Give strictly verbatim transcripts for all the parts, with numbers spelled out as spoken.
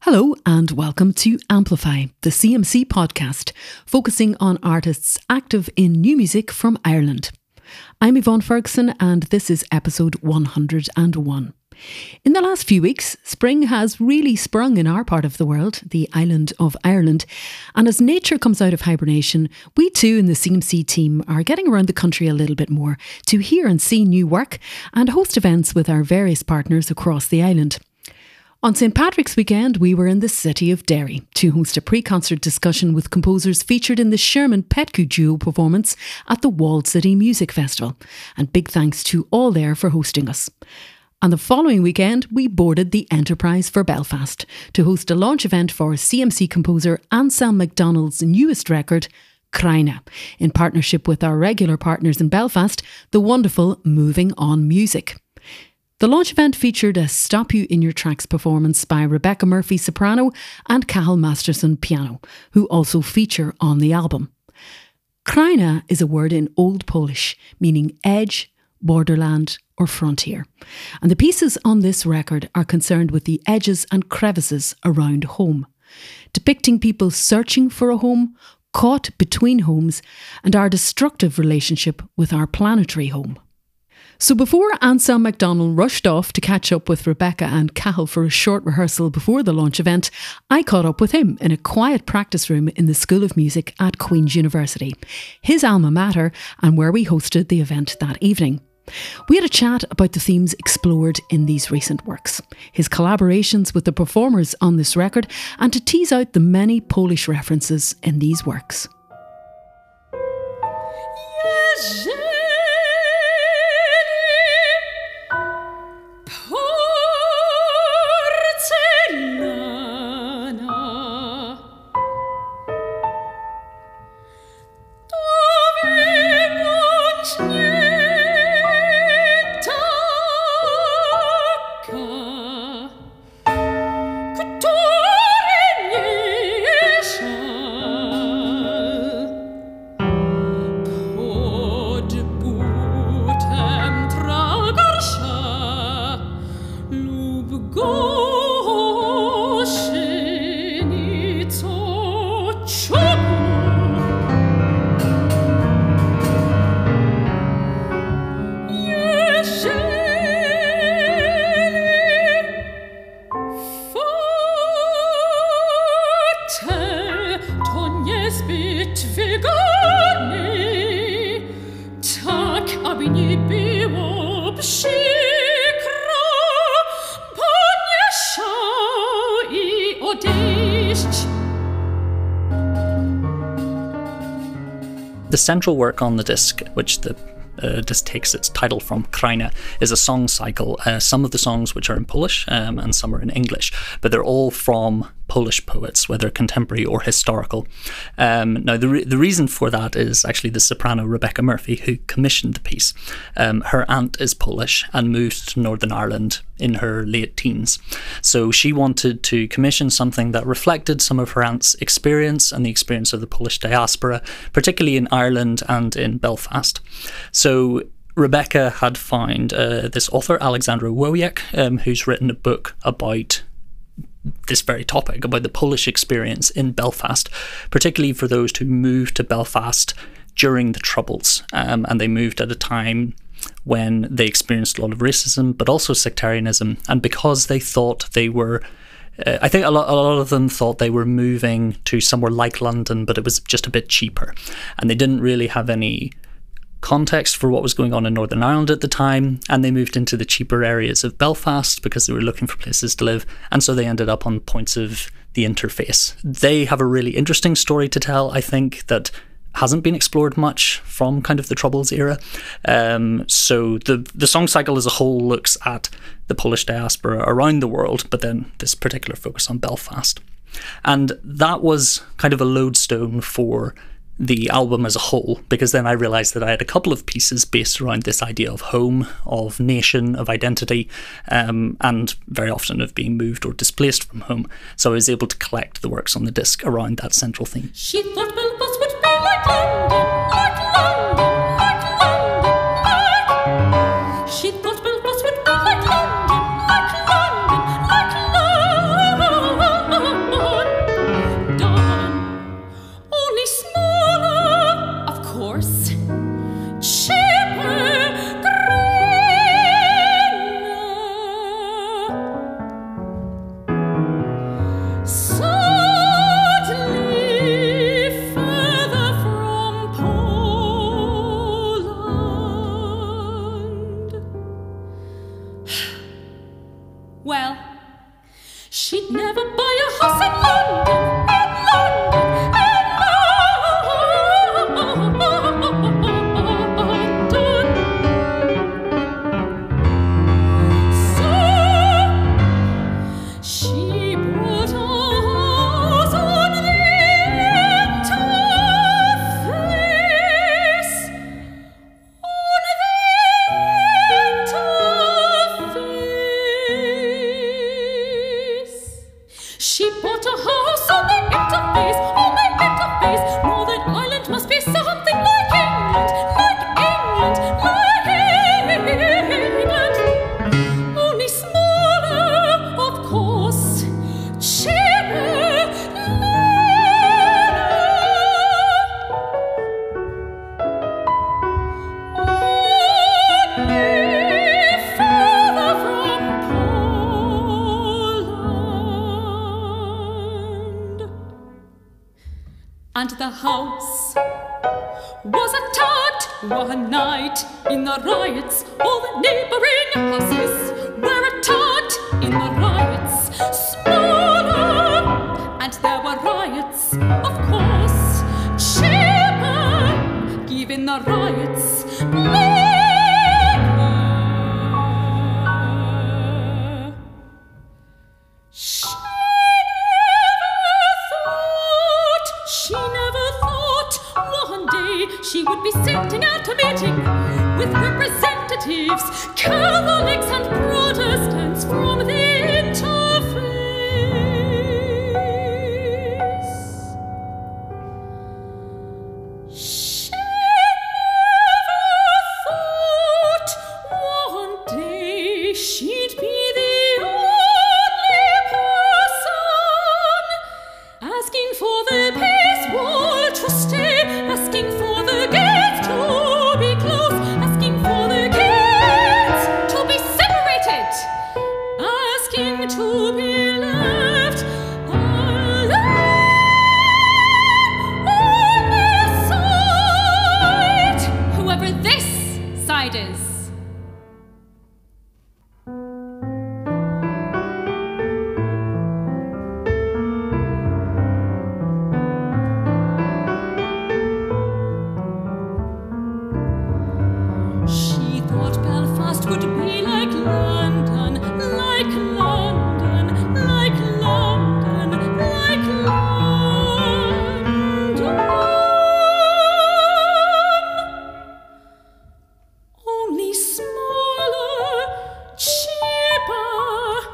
Hello and welcome to Amplify, the C M C podcast, focusing on artists active in new music from Ireland. I'm Yvonne Ferguson and this is episode one hundred and one. In the last few weeks, spring has really sprung in our part of the world, the island of Ireland, and as nature comes out of hibernation, we too in the C M C team are getting around the country a little bit more to hear and see new work and host events with our various partners across the island. On Saint Patrick's weekend, we were in the city of Derry to host a pre-concert discussion with composers featured in the Sherman Petcu duo performance at the Walled City Music Festival. And big thanks to all there for hosting us. On the following weekend, we boarded the Enterprise for Belfast to host a launch event for C M C composer Anselm MacDonald's newest record, Cryna, in partnership with our regular partners in Belfast, the wonderful Moving On Music. The launch event featured a Stop You In Your Tracks performance by Rebecca Murphy soprano and Cathal Masterson piano, who also feature on the album. Cryna is a word in Old Polish, meaning edge, borderland or frontier. And the pieces on this record are concerned with the edges and crevices around home, depicting people searching for a home, caught between homes, and our destructive relationship with our planetary home. So before Anselm MacDonald rushed off to catch up with Rebecca and Cathal for a short rehearsal before the launch event, I caught up with him in a quiet practice room in the School of Music at Queen's University, his alma mater, and where we hosted the event that evening. We had a chat about the themes explored in these recent works, his collaborations with the performers on this record, and to tease out the many Polish references in these works. Yes. The central work on the disc, which the uh, disc takes its title from, Cryna, is a song cycle. Uh, some of the songs which are in Polish um, and some are in English, but they're all from Polish poets, whether contemporary or historical. Um, now, the re- the reason for that is actually the soprano Rebecca Murphy, who commissioned the piece. Um, her aunt is Polish and moved to Northern Ireland in her late teens. So she wanted to commission something that reflected some of her aunt's experience and the experience of the Polish diaspora, particularly in Ireland and in Belfast. So Rebecca had found uh, this author, Alexandra Wojek, um, who's written a book about this very topic, about the Polish experience in Belfast, particularly for those who moved to Belfast during the Troubles. Um, and they moved at a time when they experienced a lot of racism, but also sectarianism. And because they thought they were, uh, I think a lot, a lot of them thought they were moving to somewhere like London, but it was just a bit cheaper. And they didn't really have any context for what was going on in Northern Ireland at the time, and they moved into the cheaper areas of Belfast because they were looking for places to live, and so they ended up on points of the interface. They have a really interesting story to tell, I think, that hasn't been explored much from kind of the Troubles era. Um, so the the song cycle as a whole looks at the Polish diaspora around the world, but then this particular focus on Belfast. And that was kind of a lodestone for the album as a whole, because then I realised that I had a couple of pieces based around this idea of home, of nation, of identity, um, and very often of being moved or displaced from home. So I was able to collect the works on the disc around that central theme. She thought Belfast would be like London, like London, like London, like. She thought Belfast would be like London, like London, like London. never buy a house in London, in London, in London. So she bought a house on the interface, on the interface. She bought a house on the interface, on the interface. Northern Ireland must be something like England, like England, like England. Only smaller, of course, cheaper, only further from Poland. And the house was attacked one night in the riots. All the neighbouring houses were attacked in the riots. Smaller, and there were riots, of course, cheaper, given the riots bigger. She never thought, she never thought one day she would be sitting at a meeting with representatives, Catholics and Protestants from the interface. She never thought one day she'd be the only person asking for the peace wall to stay, asking for the gates to be closed, asking for the kids to be separated, asking to be left alone on their side, whoever this side is. She thought Belfast would be like London, like London, like London, like London. Only smaller, cheaper,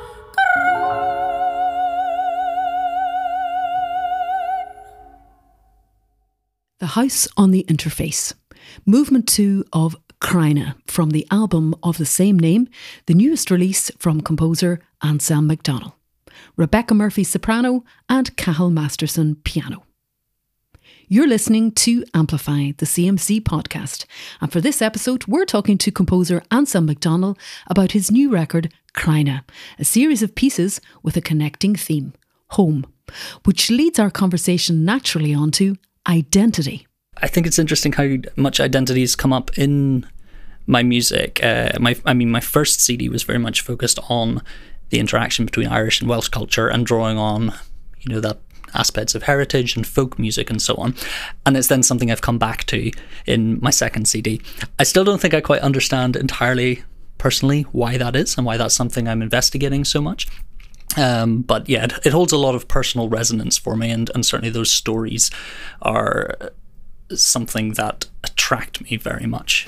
The House on the Interface, movement two of Cryna from the album of the same name, the newest release from composer Anselm MacDonald, Rebecca Murphy soprano and Cathal Masterson piano. You're listening to Amplify, the C M C podcast, and for this episode we're talking to composer Anselm MacDonald about his new record Cryna, a series of pieces with a connecting theme, home, which leads our conversation naturally onto identity. I think it's interesting how much identity has come up in my music. Uh, my, I mean, my first C D was very much focused on the interaction between Irish and Welsh culture and drawing on, you know, that aspects of heritage and folk music and so on. And it's then something I've come back to in my second C D. I still don't think I quite understand entirely personally why that is and why that's something I'm investigating so much. Um, but yeah, it, it holds a lot of personal resonance for me, and, and certainly those stories are something that attract me very much.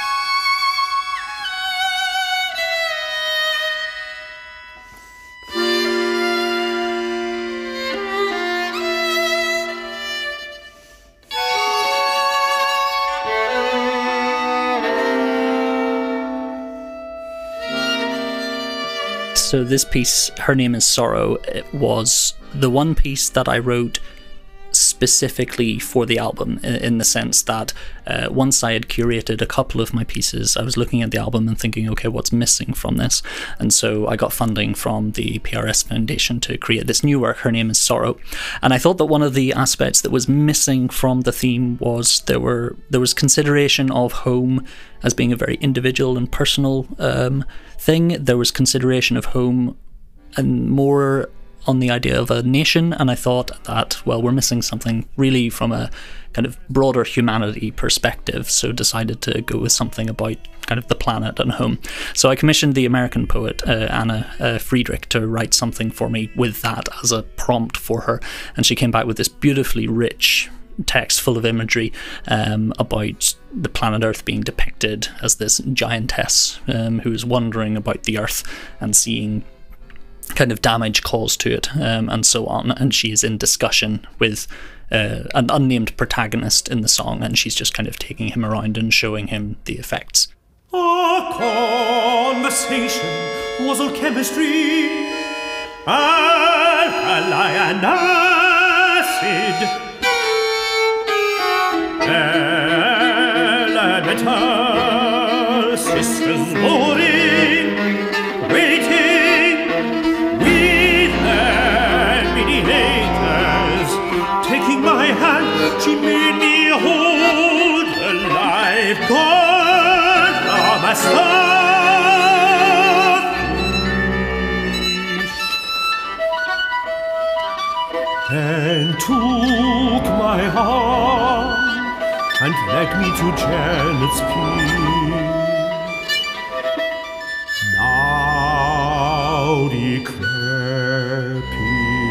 So this piece, Her Name is Sorrow, it was the one piece that I wrote specifically for the album, in, in the sense that uh, once I had curated a couple of my pieces, I was looking at the album and thinking, okay, what's missing from this? And so I got funding from the P R S Foundation to create this new work, Her Name is Sorrow. And I thought that one of the aspects that was missing from the theme was there were there was consideration of home as being a very individual and personal um, thing. There was consideration of home and more on the idea of a nation, and I thought that, well, we're missing something really from a kind of broader humanity perspective, so decided to go with something about kind of the planet and home. So I commissioned the American poet uh, Anna uh, Friedrich to write something for me with that as a prompt for her, and she came back with this beautifully rich text full of imagery um, about the planet Earth being depicted as this giantess um, who is wandering about the Earth and seeing kind of damage caused to it um, and so on, and she's in discussion with uh, an unnamed protagonist in the song, and she's just kind of taking him around and showing him the effects. Our conversation was all chemistry, alkali and acid, elemental sisters boring, waiting with their mediators. Taking my hand, she made me hold the life gone from a starfish, and took my arm and led me to Janet's peak. Now decrepit.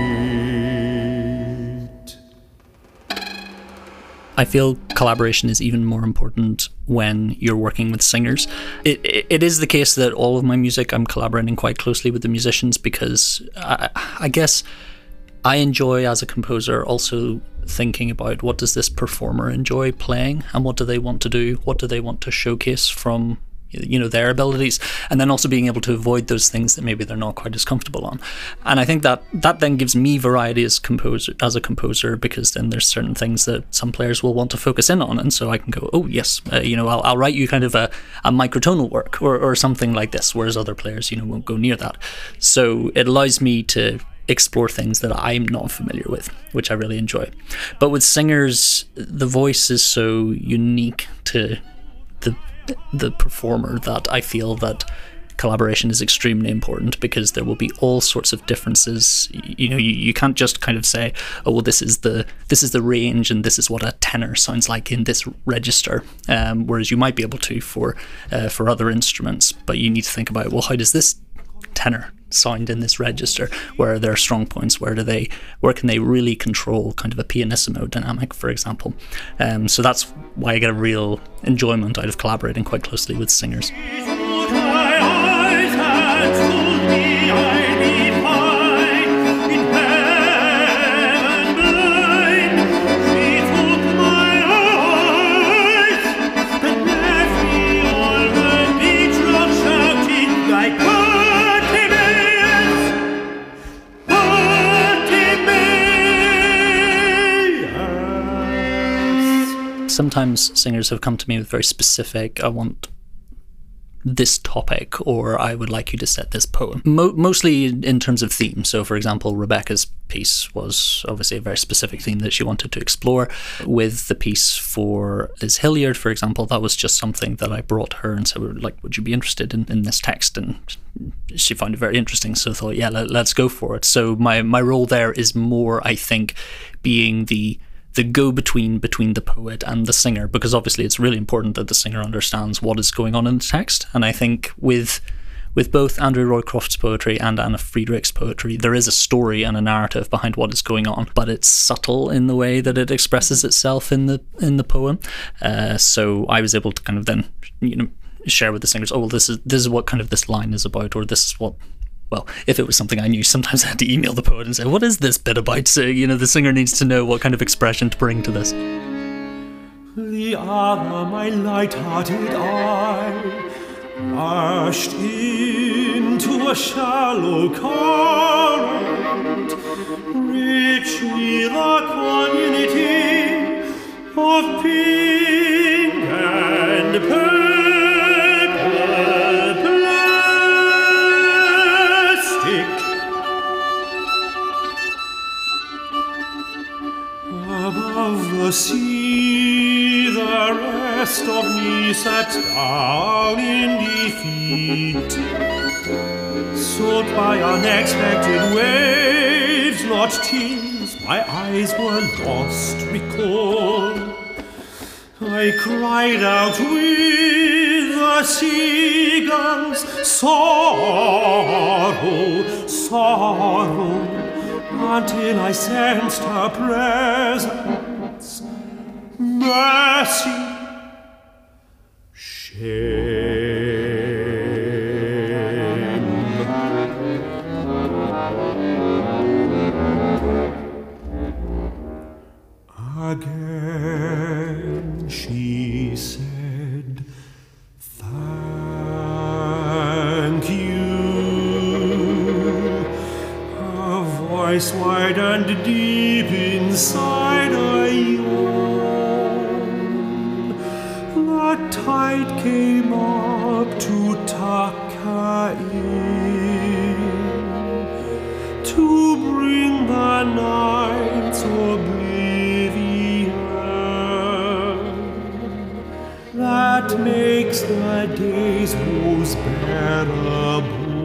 I feel collaboration is even more important when you're working with singers. It, it, it is the case that all of my music, I'm collaborating quite closely with the musicians, because I, I guess I enjoy, as a composer, also thinking about what does this performer enjoy playing, and what do they want to do, what do they want to showcase from, you know, their abilities, and then also being able to avoid those things that maybe they're not quite as comfortable on. And I think that that then gives me variety as composer as a composer, because then there's certain things that some players will want to focus in on, and so I can go, oh yes, uh, you know, I'll, I'll write you kind of a, a microtonal work or, or something like this, whereas other players, you know, won't go near that. So it allows me to explore things that I'm not familiar with, which I really enjoy. But with singers, the voice is so unique to the the performer that I feel that collaboration is extremely important, because there will be all sorts of differences. You know, you, you can't just kind of say, oh well, this is the this is the range and this is what a tenor sounds like in this register, um, whereas you might be able to for uh, for other instruments, but you need to think about, well, how does this tenor sound in this register? Where are their strong points? Where do they where can they really control kind of a pianissimo dynamic, for example? Um, so that's why I get a real enjoyment out of collaborating quite closely with singers. Sometimes singers have come to me with very specific, I want this topic, or I would like you to set this poem. Mo- mostly in terms of theme. So for example, Rebecca's piece was obviously a very specific theme that she wanted to explore. With the piece for Liz Hilliard, for example, that was just something that I brought her and said, like, would you be interested in, in this text? And she found it very interesting, so I thought, yeah, let, let's go for it. So my, my role there is more, I think, being the the go-between between the poet and the singer, because obviously it's really important that the singer understands what is going on in the text. And I think with with both Andrew Roycroft's poetry and Anna Friedrich's poetry, there is a story and a narrative behind what is going on, but it's subtle in the way that it expresses itself in the in the poem. Uh, so I was able to kind of then, you know, share with the singers, oh well, this is this is what kind of this line is about, or this is what. Well, if it was something I knew, sometimes I had to email the poet and say, what is this bit about? So, you know, the singer needs to know what kind of expression to bring to this. The other, my light-hearted eye, rushed into a shallow current, rich with a community of pink and purple. Above the sea, the rest of me sat down in defeat, soaked by unexpected waves. not tears, my eyes were lost, recall. I cried out with the seagulls, sorrow, sorrow, until I sensed her presence, mercy, shame. Again she said, thank you. Her voice wide and deep inside a yawn. The tide came up to tuck her in, to bring the night's oblivion that makes the day's woes bearable.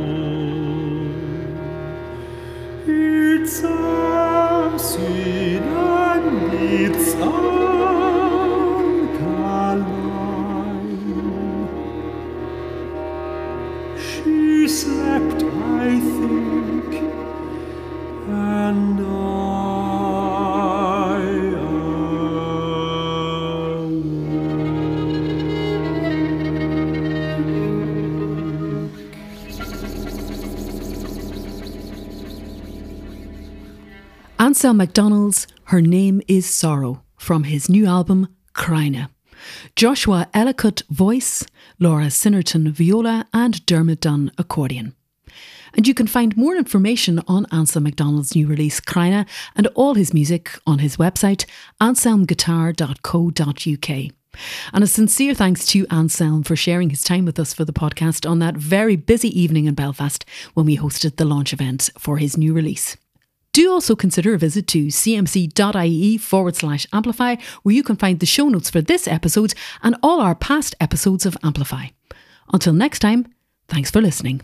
It's a sin and it's alkaline. She slept, I think, and I Ansel MacDonald's Her Name is Sorrow from his new album Cryna. Joshua Ellicott voice, Laura Sinnerton viola and Dermot Dunn accordion. And you can find more information on Ansel MacDonald's new release Cryna and all his music on his website anselm guitar dot co dot uk. And a sincere thanks to Anselm for sharing his time with us for the podcast on that very busy evening in Belfast when we hosted the launch event for his new release. Do also consider a visit to cmc.ie forward slash amplify, where you can find the show notes for this episode and all our past episodes of Amplify. Until next time, thanks for listening.